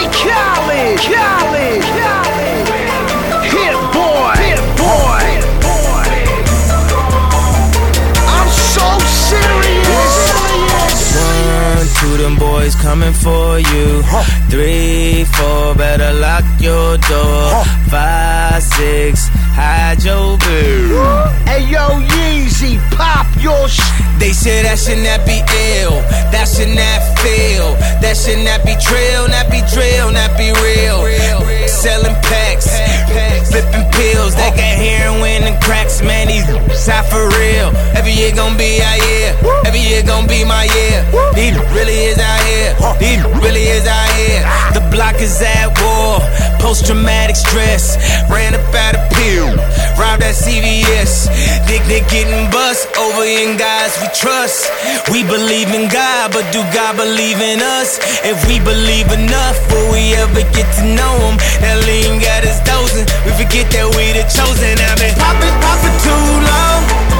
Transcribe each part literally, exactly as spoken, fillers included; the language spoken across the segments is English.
Khaled, Khaled, Khaled. Hit boy, hit boy. I'm so serious. One, two, them boys coming for you. Three, four, better lock your door. Five, six, hide your beer. Hey yo, Yeezy, pop your sh. They say that should not be ill, that should not feel, that should not be trill, not be drill, not be real. Selling packs, flipping pills, they got heroin and cracks, man, these out for real. Every year gon' be our year, every year gon' be my year. These really is out here, these really is out here. The block is at war, post-traumatic stress, ran up out of pill, robbed at C V S. Dick, dick getting bust over in guys we trust. We believe in God, but do God believe in us? If we believe enough, will we ever get to know him? That lean got us dozing, we forget that we the chosen. I've been poppin', poppin' too long,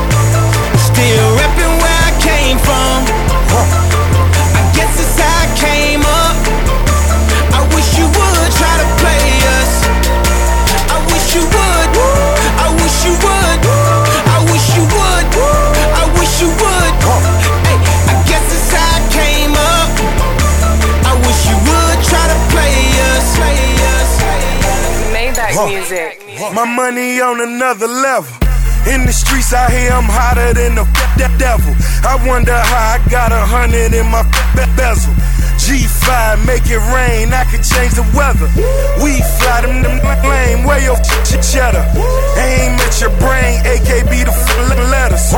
still reppin' where I came from. I guess it's how I came up. I wish you would try to play us. I wish you would, I wish you would, I wish you would, I wish you would. Hey, I guess it's how I came up. I wish you would try to play us, play us, play us. Maybach music. My money on another level. In the streets out here, I'm hotter than the devil. I wonder how I got a hundred in my bezel. G five, make it rain, I can change the weather. We fly them, them lame, where your ch- cheddar? Aim at your brain, A K B the f- letters.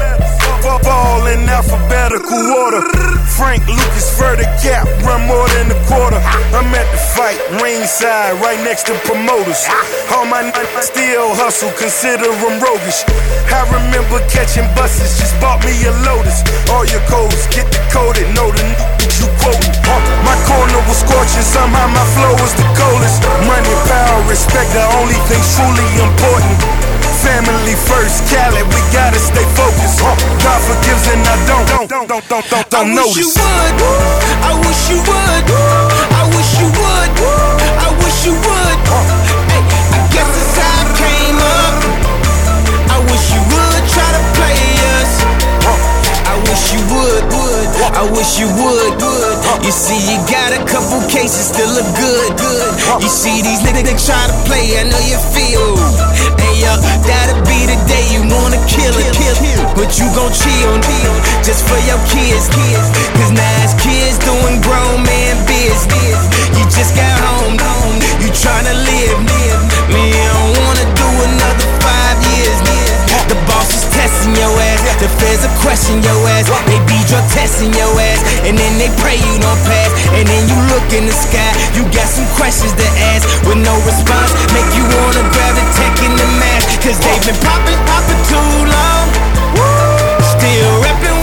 Fall in alphabetical order. Frank Lucas for the gap, run more than a quarter. I'm at the fight, ringside, right next to promoters. All my n- still hustle, consider them roguish. I remember catching buses, just bought me a Lotus. All your codes, get decoded, know the n- you quoting. My corner was scorching, somehow my flow was the coldest. Money, power, respect, the only things truly important. Family first, Khaled, we gotta stay focused. God forgives and I don't, don't, don't, don't, don't, don't, don't I notice. wish you would, I wish you would, I wish you would, I wish you would. Hey, I guess it's how I came up. I wish you would try to play us. I wish you would, would, I wish you would, would. You see, you got a couple cases still look good, good. You see these niggas they try to play, I know you feel. Hey yo, that'll be the day you wanna kill it, kill it. But you gon' chill, chill, just for your kids, kids. Cause now it's kids doing grown man business. You just got home, home, you tryna live, live. Me, I don't wanna do another five years, years. The boss is testing your ass, the feds are questioning your ass. They be drug testing your ass, and then they pray you don't pass. And then you look in the sky, you got some questions to ask with no response. Make you wanna grab the tech in the mask, cause they've been poppin', poppin' too long. Still reppin'